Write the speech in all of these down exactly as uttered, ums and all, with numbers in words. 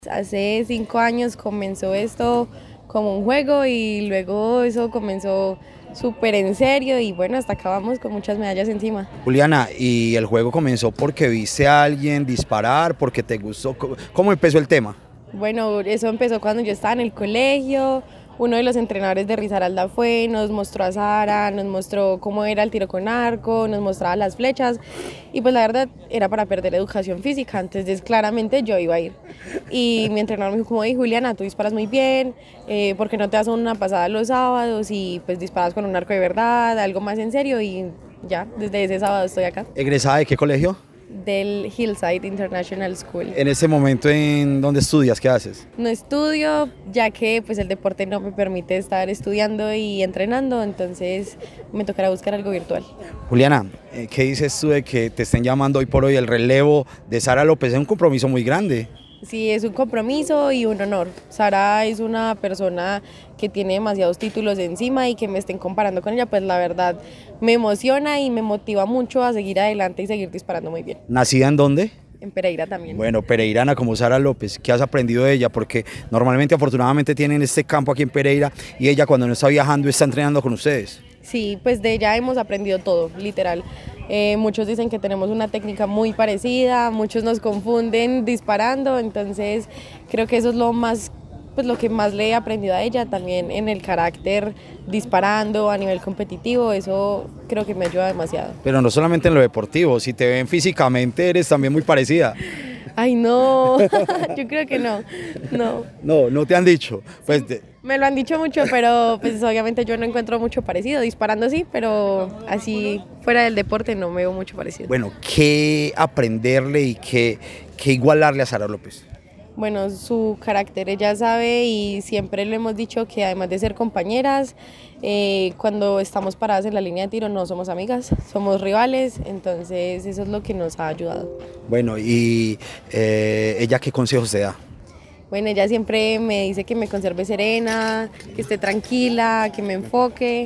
Hace cinco años comenzó esto como un juego y luego eso comenzó súper en serio y bueno, hasta acabamos con muchas medallas encima. Juliana, ¿y el juego comenzó porque viste a alguien disparar, porque te gustó? ¿Cómo empezó el tema? Bueno, eso empezó cuando yo estaba en el colegio. Uno de los entrenadores de Risaralda fue, nos mostró a Sara, nos mostró cómo era el tiro con arco, nos mostraba las flechas y pues la verdad era para perder educación física, entonces claramente yo iba a ir. Y mi entrenador me dijo como, hey Juliana, tú disparas muy bien, eh, ¿por qué no te das una pasada los sábados y pues disparas con un arco de verdad, algo más en serio? Y ya, desde ese sábado estoy acá. ¿Egresada de qué colegio? Del Hillside International School. En este momento, ¿en dónde estudias? ¿Qué haces? No estudio, ya que pues el deporte no me permite estar estudiando y entrenando, entonces me tocará buscar algo virtual. Juliana, ¿qué dices tú de que te estén llamando hoy por hoy el relevo de Sara López? Es un compromiso muy grande. Sí, es un compromiso y un honor. Sara es una persona que tiene demasiados títulos encima y que me estén comparando con ella, pues la verdad me emociona y me motiva mucho a seguir adelante y seguir disparando muy bien. ¿Nacida en dónde? En Pereira también. Bueno, pereirana como Sara López, ¿qué has aprendido de ella? Porque normalmente, afortunadamente, tienen este campo aquí en Pereira y ella cuando no está viajando está entrenando con ustedes. Sí, pues de ella hemos aprendido todo, literal. Eh, muchos dicen que tenemos una técnica muy parecida, muchos nos confunden disparando, entonces creo que eso es lo más, pues lo que más le he aprendido a ella, también en el carácter disparando a nivel competitivo, eso creo que me ayuda demasiado. Pero no solamente en lo deportivo, si te ven físicamente eres también muy parecida. Ay, no, yo creo que no, no. No, no te han dicho. Pues de... Me lo han dicho mucho, pero pues obviamente yo no encuentro mucho parecido, disparando sí, pero así fuera del deporte no me veo mucho parecido. Bueno, ¿qué aprenderle y qué, qué igualarle a Sara López? Bueno, su carácter ella sabe y siempre le hemos dicho que además de ser compañeras, eh, cuando estamos paradas en la línea de tiro no somos amigas, somos rivales, entonces eso es lo que nos ha ayudado. Bueno, y eh, ¿ella qué consejos te da? Bueno, ella siempre me dice que me conserve serena, que esté tranquila, que me enfoque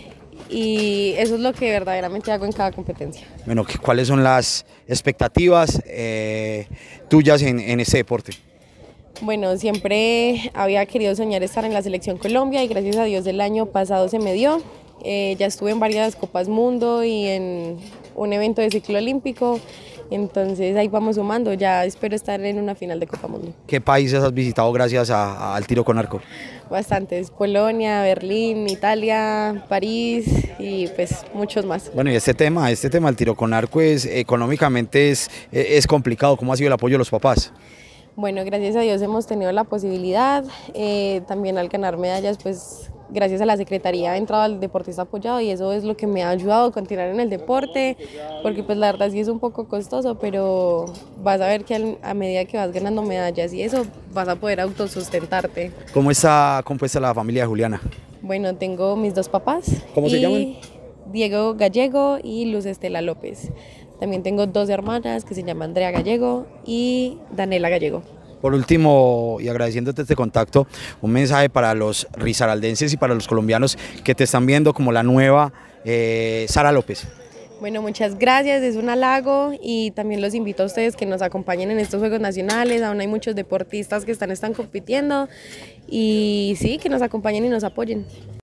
y eso es lo que verdaderamente hago en cada competencia. Bueno, ¿cuáles son las expectativas eh, tuyas en, en este deporte? Bueno, siempre había querido soñar estar en la Selección Colombia y gracias a Dios el año pasado se me dio. Eh, ya estuve en varias Copas Mundo y en un evento de ciclo olímpico, entonces ahí vamos sumando, ya espero estar en una final de Copa Mundo. ¿Qué países has visitado gracias a, a, al tiro con arco? Bastantes, Polonia, Berlín, Italia, París y pues muchos más. Bueno, y este tema, este tema del tiro con arco es económicamente es, es complicado. ¿Cómo ha sido el apoyo de los papás? Bueno, gracias a Dios hemos tenido la posibilidad, eh, también al ganar medallas, pues gracias a la Secretaría he entrado al deportista apoyado y eso es lo que me ha ayudado a continuar en el deporte, porque pues la verdad sí es un poco costoso, pero vas a ver que al, a medida que vas ganando medallas y eso vas a poder autosustentarte. ¿Cómo está compuesta la familia de Juliana? Bueno, tengo mis dos papás. ¿Cómo se llaman? Diego Gallego y Luz Estela López. También tengo dos hermanas que se llaman Andrea Gallego y Daniela Gallego. Por último, y agradeciéndote este contacto, un mensaje para los risaraldenses y para los colombianos que te están viendo como la nueva eh, Sara López. Bueno, muchas gracias, es un halago y también los invito a ustedes que nos acompañen en estos Juegos Nacionales, aún hay muchos deportistas que están, están compitiendo y sí, que nos acompañen y nos apoyen.